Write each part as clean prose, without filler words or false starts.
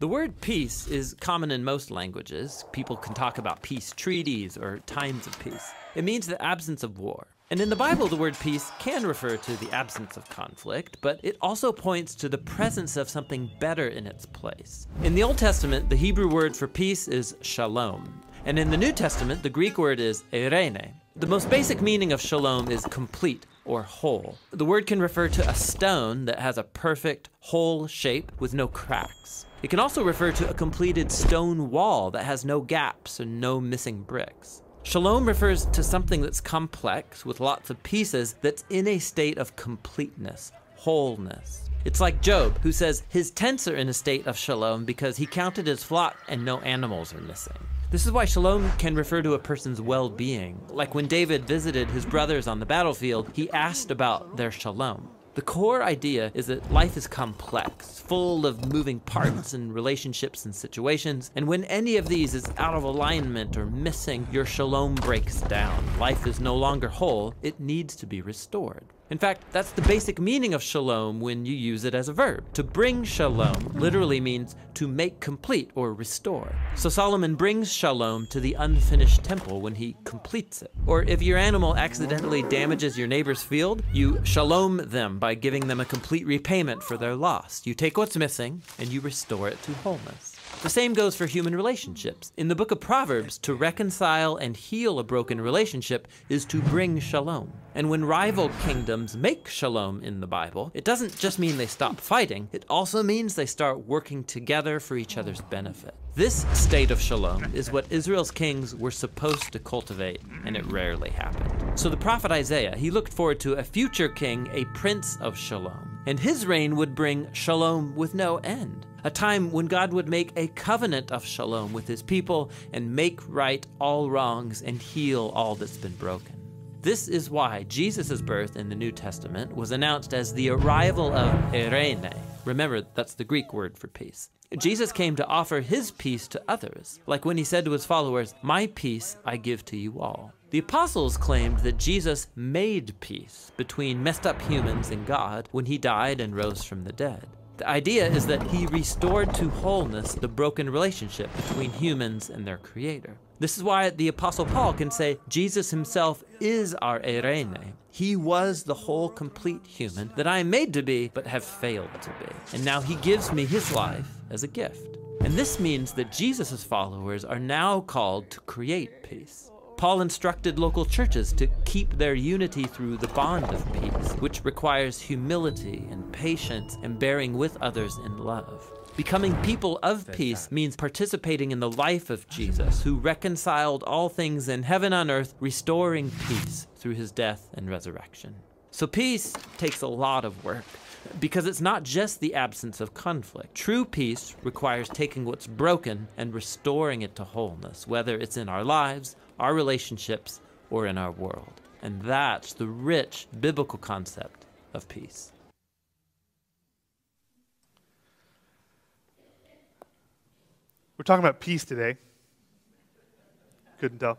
The word peace is common in most languages. People can talk about peace treaties or times of peace. It means the absence of war. And in the Bible, the word peace can refer to the absence of conflict, but it also points to the presence of something better in its place. In the Old Testament, the Hebrew word for peace is shalom. And in the New Testament, the Greek word is eirene. The most basic meaning of shalom is complete or whole. The word can refer to a stone that has a perfect, whole shape with no cracks. It can also refer to a completed stone wall that has no gaps and no missing bricks. Shalom refers to something that's complex with lots of pieces that's in a state of completeness, wholeness. It's like Job, who says his tents are in a state of shalom because he counted his flock and no animals are missing. This is why shalom can refer to a person's well-being. Like when David visited his brothers on the battlefield, he asked about their shalom. The core idea is that life is complex, full of moving parts and relationships and situations, and when any of these is out of alignment or missing, your shalom breaks down. Life is no longer whole, it needs to be restored. In fact, that's the basic meaning of shalom when you use it as a verb. To bring shalom literally means to make complete or restore. So Solomon brings shalom to the unfinished temple when he completes it. Or if your animal accidentally damages your neighbor's field, you shalom them by giving them a complete repayment for their loss. You take what's missing and you restore it to wholeness. The same goes for human relationships. In the book of Proverbs, to reconcile and heal a broken relationship is to bring shalom. And when rival kingdoms make shalom in the Bible, it doesn't just mean they stop fighting, it also means they start working together for each other's benefit. This state of shalom is what Israel's kings were supposed to cultivate, and it rarely happened. So the prophet Isaiah, he looked forward to a future king, a prince of shalom. And his reign would bring shalom with no end. A time when God would make a covenant of shalom with his people and make right all wrongs and heal all that's been broken. This is why Jesus' birth in the New Testament was announced as the arrival of eirene. Remember, that's the Greek word for peace. Jesus came to offer his peace to others, like when he said to his followers, "My peace I give to you all." The apostles claimed that Jesus made peace between messed up humans and God when he died and rose from the dead. The idea is that he restored to wholeness the broken relationship between humans and their creator. This is why the Apostle Paul can say Jesus himself is our eirene. He was the whole complete human that I am made to be but have failed to be. And now he gives me his life as a gift. And this means that Jesus' followers are now called to create peace. Paul instructed local churches to keep their unity through the bond of peace, which requires humility and patience and bearing with others in love. Becoming people of peace means participating in the life of Jesus, who reconciled all things in heaven and earth, restoring peace through his death and resurrection. So peace takes a lot of work, because it's not just the absence of conflict. True peace requires taking what's broken and restoring it to wholeness, whether it's in our lives, our relationships, or in our world. And that's the rich biblical concept of peace. We're talking about peace today. Couldn't tell.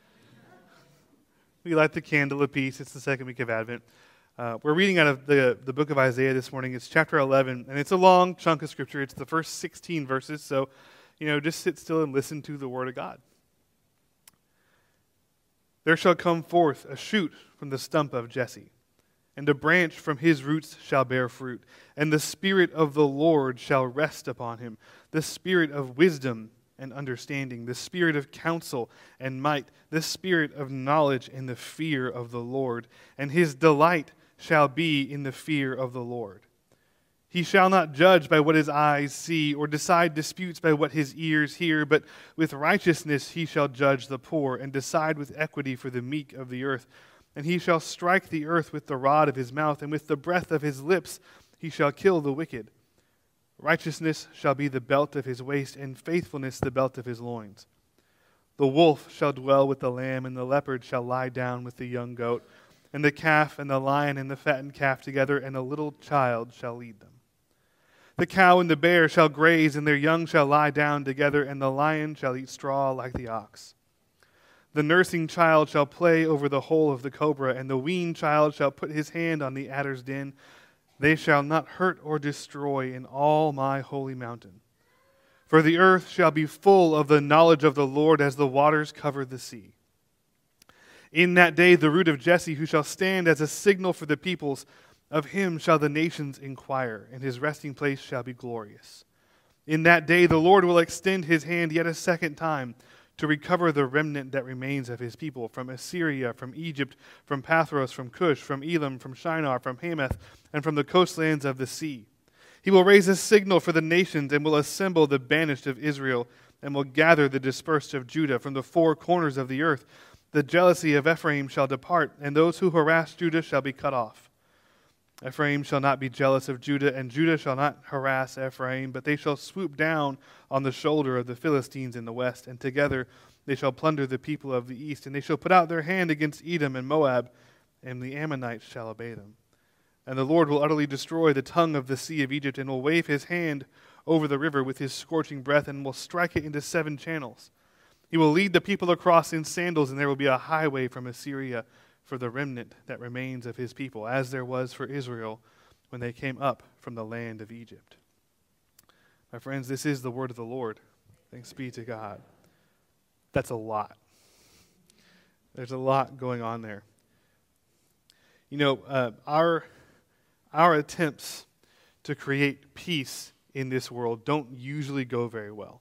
We light the candle of peace. It's the second week of Advent. We're reading out of the book of Isaiah this morning. It's chapter 11, and it's a long chunk of scripture. It's the first 16 verses, so, just sit still and listen to the word of God. There shall come forth a shoot from the stump of Jesse, and a branch from his roots shall bear fruit. And the Spirit of the Lord shall rest upon him, the Spirit of wisdom and understanding, the Spirit of counsel and might, the Spirit of knowledge and the fear of the Lord. And his delight shall be in the fear of the Lord. He shall not judge by what his eyes see, or decide disputes by what his ears hear, but with righteousness he shall judge the poor, and decide with equity for the meek of the earth. And he shall strike the earth with the rod of his mouth, and with the breath of his lips he shall kill the wicked. Righteousness shall be the belt of his waist, and faithfulness the belt of his loins. The wolf shall dwell with the lamb, and the leopard shall lie down with the young goat, and the calf and the lion and the fattened calf together, and a little child shall lead them. The cow and the bear shall graze, and their young shall lie down together, and the lion shall eat straw like the ox. The nursing child shall play over the hole of the cobra, and the weaned child shall put his hand on the adder's den. They shall not hurt or destroy in all my holy mountain. For the earth shall be full of the knowledge of the Lord as the waters cover the sea. In that day the root of Jesse, who shall stand as a signal for the peoples, of him shall the nations inquire, and his resting place shall be glorious. In that day the Lord will extend his hand yet a second time to recover the remnant that remains of his people from Assyria, from Egypt, from Pathros, from Cush, from Elam, from Shinar, from Hamath, and from the coastlands of the sea. He will raise a signal for the nations and will assemble the banished of Israel and will gather the dispersed of Judah from the four corners of the earth. The jealousy of Ephraim shall depart, and those who harass Judah shall be cut off. Ephraim shall not be jealous of Judah, and Judah shall not harass Ephraim, but they shall swoop down on the shoulder of the Philistines in the west, and together they shall plunder the people of the east, and they shall put out their hand against Edom and Moab, and the Ammonites shall obey them. And the Lord will utterly destroy the tongue of the sea of Egypt, and will wave his hand over the river with his scorching breath, and will strike it into 7 channels. He will lead the people across in sandals, and there will be a highway from Assyria for the remnant that remains of his people, as there was for Israel when they came up from the land of Egypt. My friends, this is the word of the Lord. Thanks be to God. That's a lot. There's a lot going on there. You know, our attempts to create peace in this world don't usually go very well.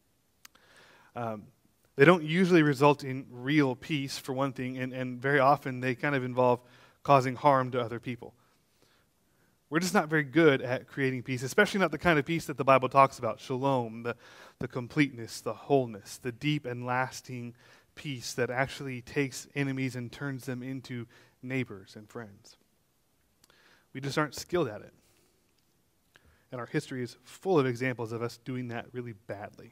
They don't usually result in real peace, for one thing, and very often they kind of involve causing harm to other people. We're just not very good at creating peace, especially not the kind of peace that the Bible talks about, shalom, the completeness, the wholeness, the deep and lasting peace that actually takes enemies and turns them into neighbors and friends. We just aren't skilled at it. And our history is full of examples of us doing that really badly.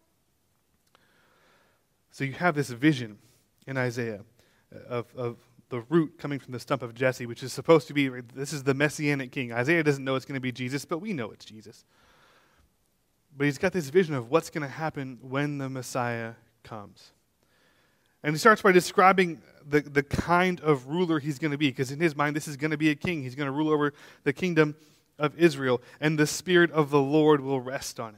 So you have this vision in Isaiah of the root coming from the stump of Jesse, which is supposed to be, this is the Messianic king. Isaiah doesn't know it's going to be Jesus, but we know it's Jesus. But he's got this vision of what's going to happen when the Messiah comes. And he starts by describing the kind of ruler he's going to be, because in his mind, this is going to be a king. He's going to rule over the kingdom of Israel, and the Spirit of the Lord will rest on him.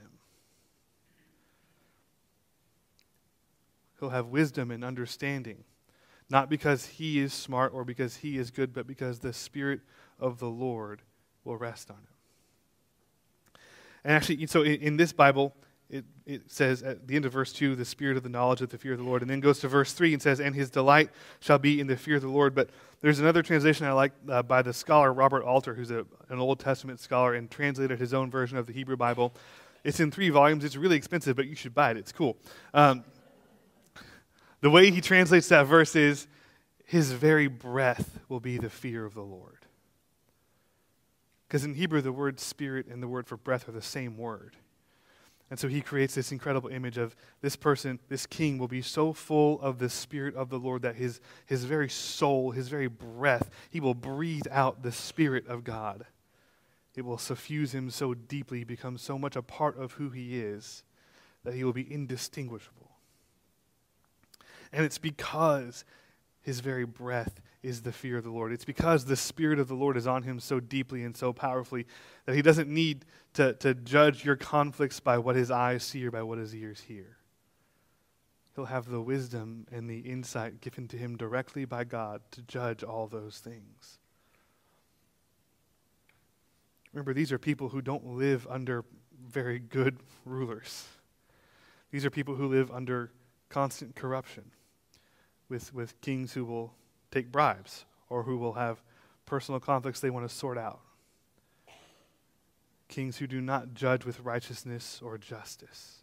He'll have wisdom and understanding, not because he is smart or because he is good, but because the Spirit of the Lord will rest on him. And actually, so in this Bible, it says at the end of verse 2, the spirit of the knowledge of the fear of the Lord, and then goes to verse 3 and says, and his delight shall be in the fear of the Lord. But there's another translation I like by the scholar Robert Alter, who's an Old Testament scholar and translated his own version of the Hebrew Bible. It's in 3 volumes. It's really expensive, but you should buy it. It's cool. The way he translates that verse is, his very breath will be the fear of the Lord. Because in Hebrew, the word spirit and the word for breath are the same word. And so he creates this incredible image of this person, this king will be so full of the Spirit of the Lord that his very soul, his very breath, he will breathe out the Spirit of God. It will suffuse him so deeply, become so much a part of who he is, that he will be indistinguishable. And it's because his very breath is the fear of the Lord. It's because the Spirit of the Lord is on him so deeply and so powerfully that he doesn't need to judge your conflicts by what his eyes see or by what his ears hear. He'll have the wisdom and the insight given to him directly by God to judge all those things. Remember, these are people who don't live under very good rulers. These are people who live under constant corruption with kings who will take bribes or who will have personal conflicts they want to sort out. Kings who do not judge with righteousness or justice.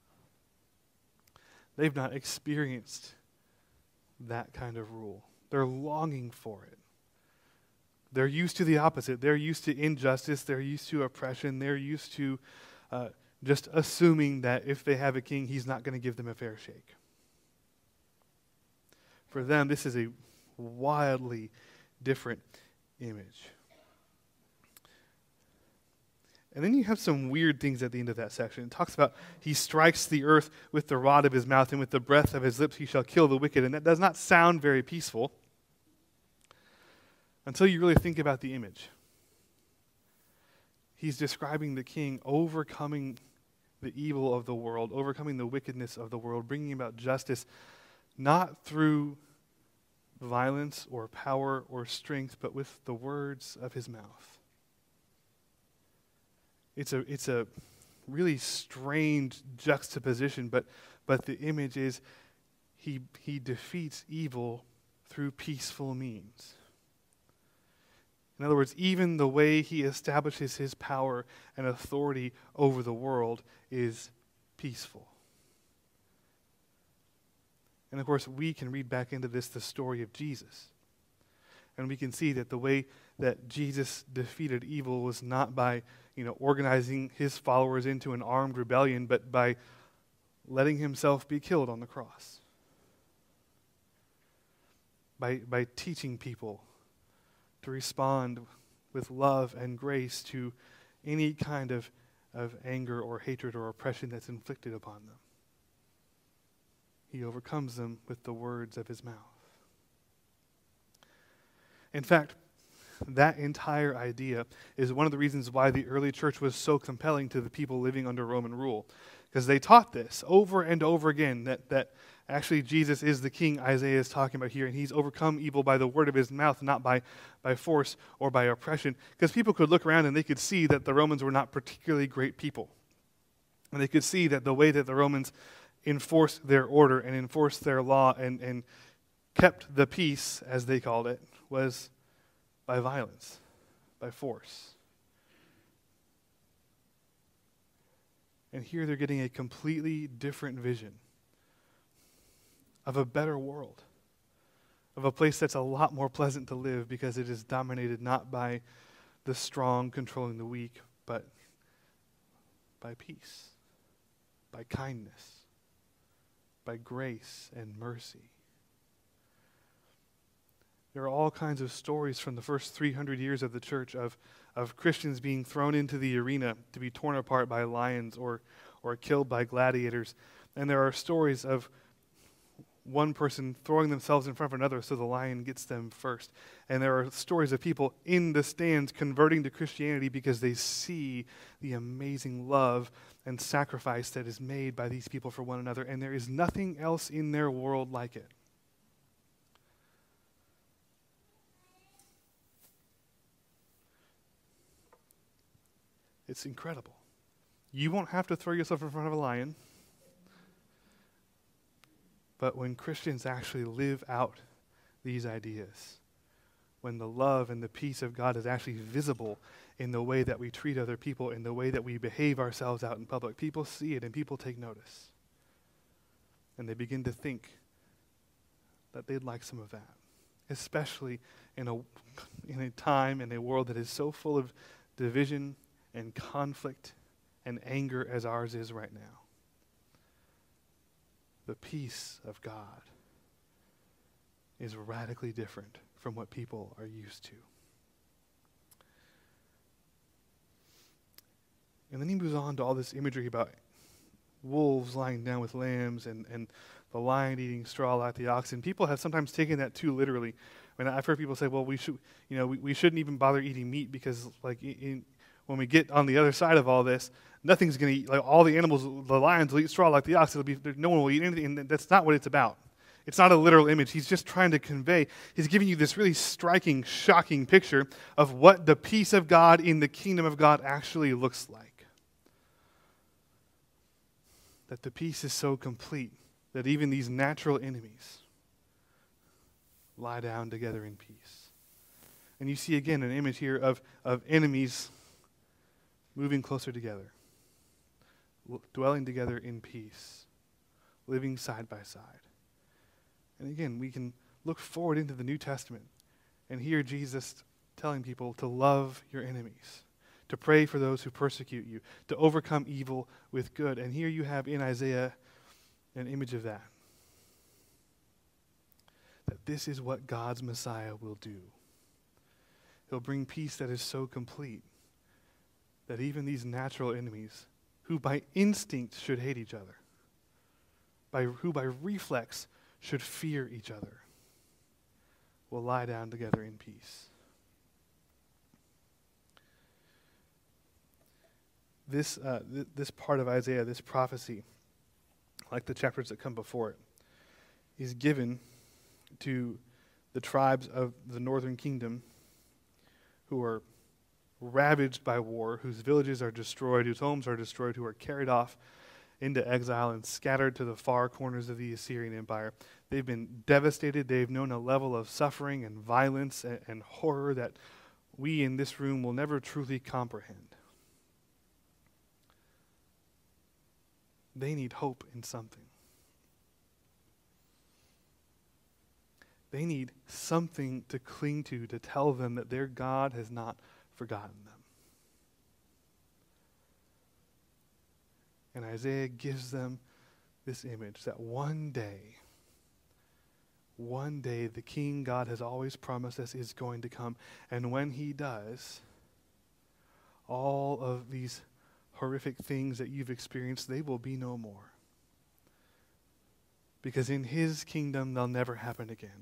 They've not experienced that kind of rule. They're longing for it. They're used to the opposite. They're used to injustice. They're used to oppression. They're used to just assuming that if they have a king, he's not going to give them a fair shake. For them, this is a wildly different image. And then you have some weird things at the end of that section. It talks about he strikes the earth with the rod of his mouth, and with the breath of his lips he shall kill the wicked. And that does not sound very peaceful until you really think about the image. He's describing the king overcoming the evil of the world, overcoming the wickedness of the world, bringing about justice, not through violence or power or strength, but with the words of his mouth. It's a really strange juxtaposition, but the image is he defeats evil through peaceful means. In other words, even the way he establishes his power and authority over the world is peaceful. And of course, we can read back into this the story of Jesus. And we can see that the way that Jesus defeated evil was not by, organizing his followers into an armed rebellion, but by letting himself be killed on the cross. By teaching people to respond with love and grace to any kind of anger or hatred or oppression that's inflicted upon them. He overcomes them with the words of his mouth. In fact, that entire idea is one of the reasons why the early church was so compelling to the people living under Roman rule. Because they taught this over and over again, that actually Jesus is the king Isaiah is talking about here, and he's overcome evil by the word of his mouth, not by force or by oppression. Because people could look around and they could see that the Romans were not particularly great people. And they could see that the way that the Romans enforced their order and enforced their law and kept the peace, as they called it, was by violence, by force. And here they're getting a completely different vision of a better world, of a place that's a lot more pleasant to live because it is dominated not by the strong controlling the weak, but by peace, by kindness, by grace and mercy. There are all kinds of stories from the first 300 years of the church of Christians being thrown into the arena to be torn apart by lions or killed by gladiators. And there are stories of one person throwing themselves in front of another so the lion gets them first. And there are stories of people in the stands converting to Christianity because they see the amazing love and sacrifice that is made by these people for one another. And there is nothing else in their world like it. It's incredible. You won't have to throw yourself in front of a lion. But when Christians actually live out these ideas, when the love and the peace of God is actually visible in the way that we treat other people, in the way that we behave ourselves out in public, people see it and people take notice. And they begin to think that they'd like some of that, especially in a time, in a world that is so full of division and conflict and anger as ours is right now. The peace of God is radically different from what people are used to. And then he moves on to all this imagery about wolves lying down with lambs and the lion eating straw like the oxen. People have sometimes taken that too literally. I mean, I've heard people say, well, we shouldn't even bother eating meat because when we get on the other side of all this, nothing's going to eat, like all the animals, the lions will eat straw like the ox. No one will eat anything, and that's not what it's about. It's not a literal image. He's just trying to convey, he's giving you this really striking, shocking picture of what the peace of God in the kingdom of God actually looks like. That the peace is so complete that even these natural enemies lie down together in peace. And you see again an image here of enemies moving closer together, dwelling together in peace, living side by side. And again, we can look forward into the New Testament and hear Jesus telling people to love your enemies, to pray for those who persecute you, to overcome evil with good. And here you have in Isaiah an image of that. That this is what God's Messiah will do. He'll bring peace that is so complete that even these natural enemies, who by instinct should hate each other, who by reflex should fear each other, will lie down together in peace. this part of Isaiah, this prophecy, like the chapters that come before it, is given to the tribes of the northern kingdom who are ravaged by war, whose villages are destroyed, whose homes are destroyed, who are carried off into exile and scattered to the far corners of the Assyrian Empire. They've been devastated. They've known a level of suffering and violence and horror that we in this room will never truly comprehend. They need hope in something. They need something to cling to tell them that their God has not forgotten them. And Isaiah gives them this image that one day the King God has always promised us is going to come. And when he does, all of these horrific things that you've experienced, they will be no more. Because in his kingdom, they'll never happen again.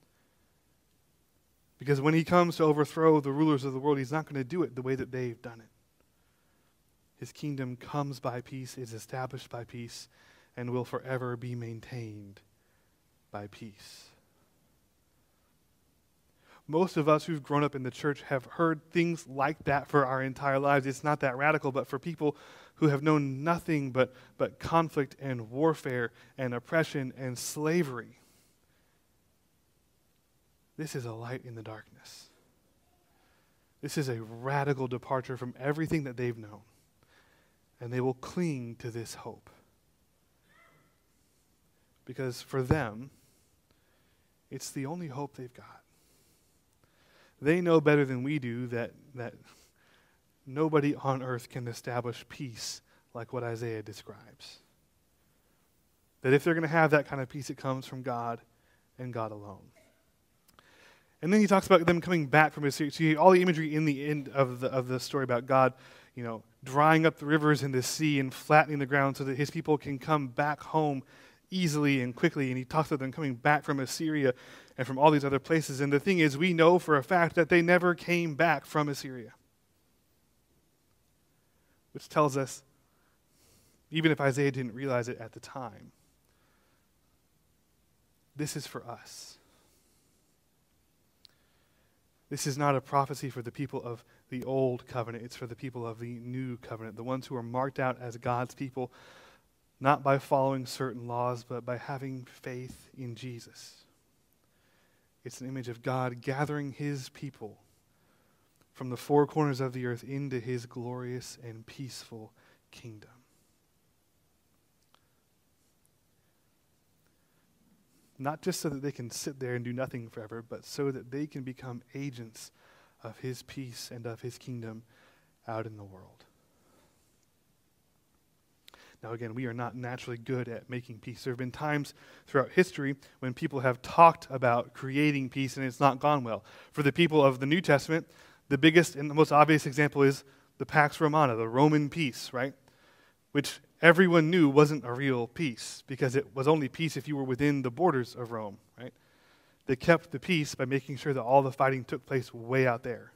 Because when he comes to overthrow the rulers of the world, he's not going to do it the way that they've done it. His kingdom comes by peace, is established by peace, and will forever be maintained by peace. Most of us who've grown up in the church have heard things like that for our entire lives. It's not that radical, but for people who have known nothing but conflict and warfare and oppression and slavery, this is a light in the darkness. This is a radical departure from everything that they've known. And they will cling to this hope. Because for them, it's the only hope they've got. They know better than we do that nobody on earth can establish peace like what Isaiah describes. That if they're going to have that kind of peace, it comes from God and God alone. And then he talks about them coming back from Assyria. So you see all the imagery in the end of the story about God, drying up the rivers and the sea and flattening the ground so that his people can come back home easily and quickly. And he talks about them coming back from Assyria and from all these other places. And the thing is, we know for a fact that they never came back from Assyria. Which tells us, even if Isaiah didn't realize it at the time, this is for us. This is not a prophecy for the people of the old covenant. It's for the people of the new covenant, the ones who are marked out as God's people, not by following certain laws, but by having faith in Jesus. It's an image of God gathering his people from the four corners of the earth into his glorious and peaceful kingdom. Not just so that they can sit there and do nothing forever, but so that they can become agents of his peace and of his kingdom out in the world. Now again, we are not naturally good at making peace. There have been times throughout history when people have talked about creating peace and it's not gone well. For the people of the New Testament, the biggest and the most obvious example is the Pax Romana, the Roman peace, right? Which everyone knew wasn't a real peace because it was only peace if you were within the borders of Rome, right? They kept the peace by making sure that all the fighting took place way out there.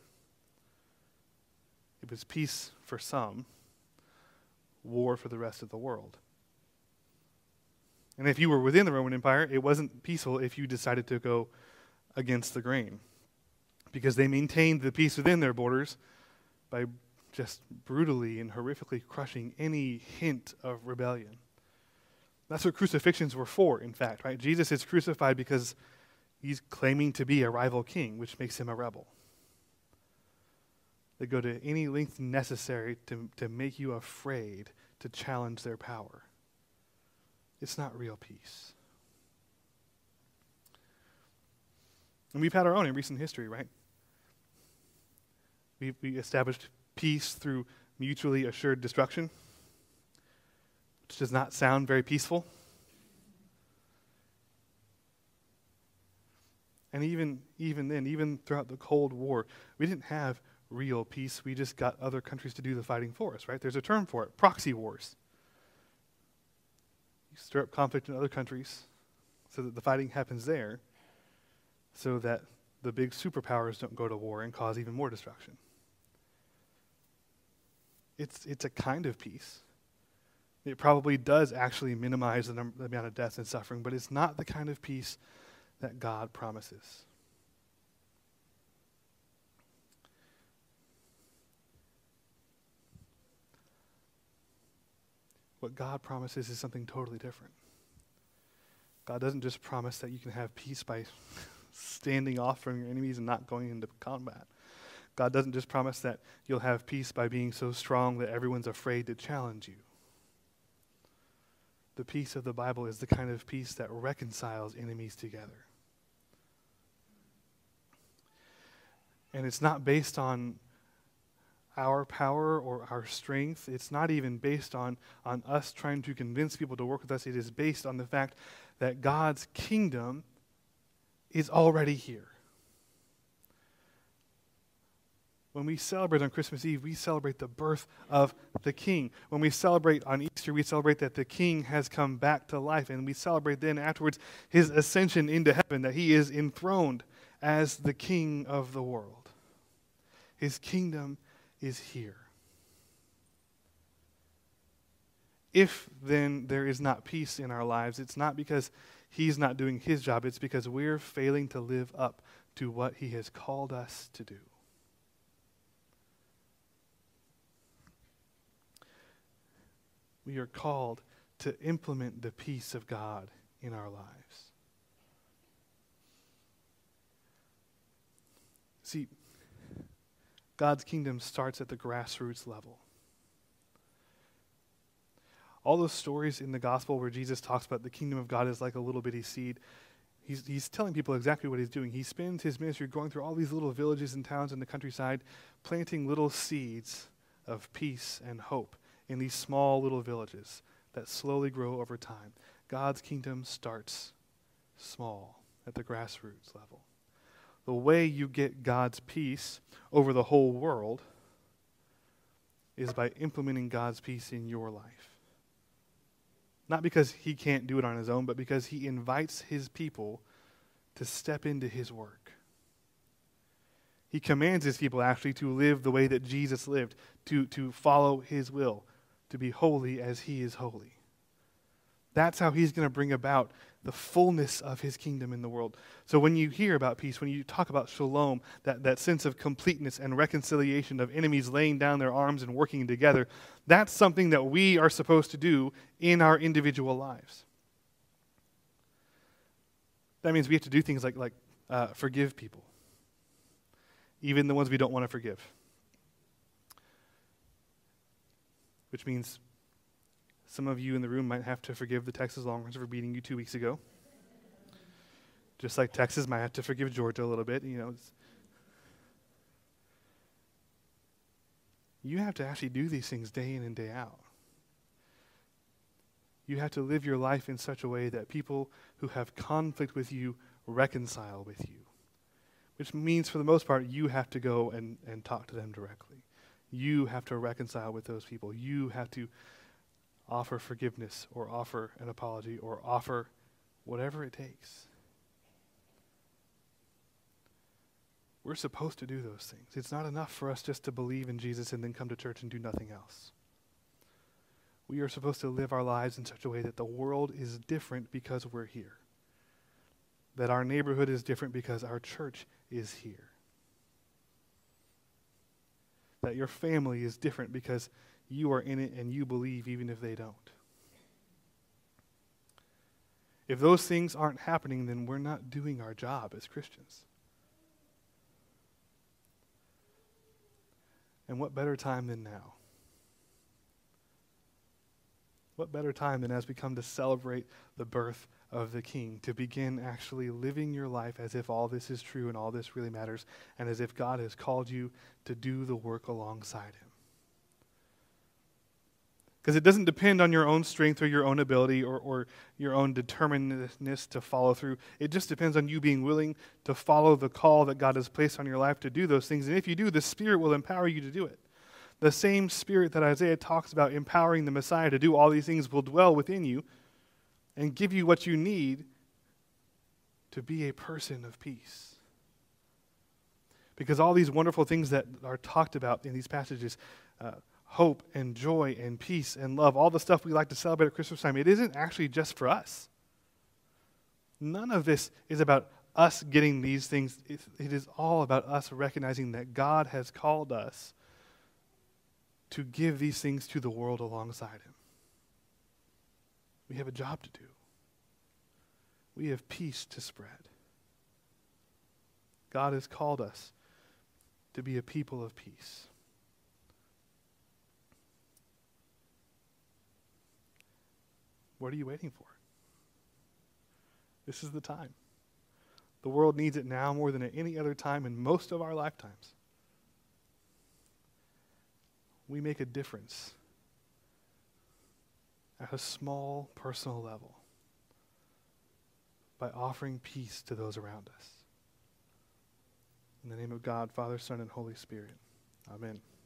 It was peace for some, war for the rest of the world. And if you were within the Roman Empire, it wasn't peaceful if you decided to go against the grain, because they maintained the peace within their borders by just brutally and horrifically crushing any hint of rebellion. That's what crucifixions were for, in fact, right? Jesus is crucified because he's claiming to be a rival king, which makes him a rebel. They go to any length necessary to make you afraid, to challenge their power. It's not real peace. And we've had our own in recent history, right? We established peace through mutually assured destruction, which does not sound very peaceful. And even throughout the Cold War, we didn't have real peace. We just got other countries to do the fighting for us, right? There's a term for it, proxy wars. You stir up conflict in other countries so that the fighting happens there, so that the big superpowers don't go to war and cause even more destruction. It's a kind of peace. It probably does actually minimize the amount of death and suffering, but it's not the kind of peace that God promises. What God promises is something totally different. God doesn't just promise that you can have peace by standing off from your enemies and not going into combat. God doesn't just promise that you'll have peace by being so strong that everyone's afraid to challenge you. The peace of the Bible is the kind of peace that reconciles enemies together. And it's not based on our power or our strength. It's not even based on us trying to convince people to work with us. It is based on the fact that God's kingdom is already here. When we celebrate on Christmas Eve, we celebrate the birth of the King. When we celebrate on Easter, we celebrate that the King has come back to life. And we celebrate then afterwards his ascension into heaven, that he is enthroned as the King of the world. His kingdom is here. If then there is not peace in our lives, it's not because he's not doing his job, it's because we're failing to live up to what he has called us to do. We are called to implement the peace of God in our lives. See, God's kingdom starts at the grassroots level. All those stories in the gospel where Jesus talks about the kingdom of God is like a little bitty seed, he's telling people exactly what he's doing. He spends his ministry going through all these little villages and towns in the countryside, planting little seeds of peace and hope in these small little villages that slowly grow over time. God's kingdom starts small at the grassroots level. The way you get God's peace over the whole world is by implementing God's peace in your life. Not because he can't do it on his own, but because he invites his people to step into his work. He commands his people actually to live the way that Jesus lived, to follow his will, to be holy as he is holy. That's how he's going to bring about the fullness of his kingdom in the world. So when you hear about peace, when you talk about shalom, that sense of completeness and reconciliation of enemies laying down their arms and working together, that's something that we are supposed to do in our individual lives. That means we have to do things like forgive people, even the ones we don't want to forgive. Which means some of you in the room might have to forgive the Texas Longhorns for beating you 2 weeks ago. Just like Texas might have to forgive Georgia a little bit. You have to actually do these things day in and day out. You have to live your life in such a way that people who have conflict with you reconcile with you. Which means, for the most part, you have to go and talk to them directly. You have to reconcile with those people. You have to offer forgiveness or offer an apology or offer whatever it takes. We're supposed to do those things. It's not enough for us just to believe in Jesus and then come to church and do nothing else. We are supposed to live our lives in such a way that the world is different because we're here. That our neighborhood is different because our church is here. That your family is different because you are in it and you believe even if they don't. If those things aren't happening, then we're not doing our job as Christians. And what better time than now? What better time than as we come to celebrate the birth of the King, to begin actually living your life as if all this is true and all this really matters, and as if God has called you to do the work alongside him. Because it doesn't depend on your own strength or your own ability or your own determinedness to follow through. It just depends on you being willing to follow the call that God has placed on your life to do those things. And if you do, the Spirit will empower you to do it. The same Spirit that Isaiah talks about empowering the Messiah to do all these things will dwell within you and give you what you need to be a person of peace. Because all these wonderful things that are talked about in these passages hope and joy and peace and love, all the stuff we like to celebrate at Christmas time, it isn't actually just for us. None of this is about us getting these things. It is all about us recognizing that God has called us to give these things to the world alongside him. We have a job to do. We have peace to spread. God has called us to be a people of peace. What are you waiting for? This is the time. The world needs it now more than at any other time in most of our lifetimes. We make a difference at a small personal level by offering peace to those around us. In the name of God, Father, Son, and Holy Spirit. Amen.